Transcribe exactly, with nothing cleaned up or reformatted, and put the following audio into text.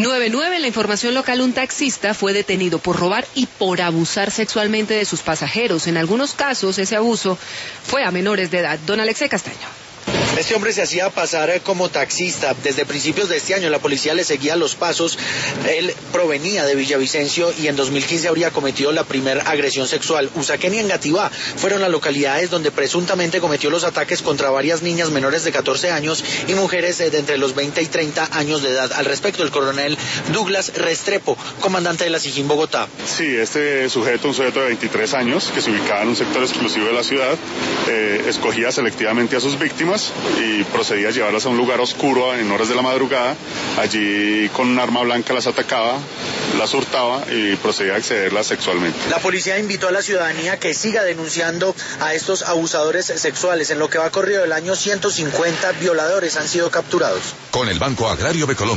nueve nueve, en la información local, un taxista fue detenido por robar y por abusar sexualmente de sus pasajeros. En algunos casos, ese abuso fue a menores de edad. Don Alexei Castaño. Este hombre se hacía pasar como taxista. Desde principios de este año la policía le seguía los pasos. Él provenía de Villavicencio y en dos mil quince habría cometido la primera agresión sexual. Usaquén y Engativá fueron las localidades donde presuntamente cometió los ataques contra varias niñas menores de catorce años y mujeres de entre los veinte y treinta años de edad. Al respecto, el coronel Douglas Restrepo, comandante de la SIJIN Bogotá. Sí, este sujeto, un sujeto de veintitrés años, que se ubicaba en un sector exclusivo de la ciudad, eh, escogía selectivamente a sus víctimas y procedía a llevarlas a un lugar oscuro en horas de la madrugada. Allí con un arma blanca las atacaba, las hurtaba y procedía a accederlas sexualmente. La policía invitó a la ciudadanía que siga denunciando a estos abusadores sexuales. En lo que va corrido el año, ciento cincuenta violadores han sido capturados. Con el Banco Agrario de Colombia.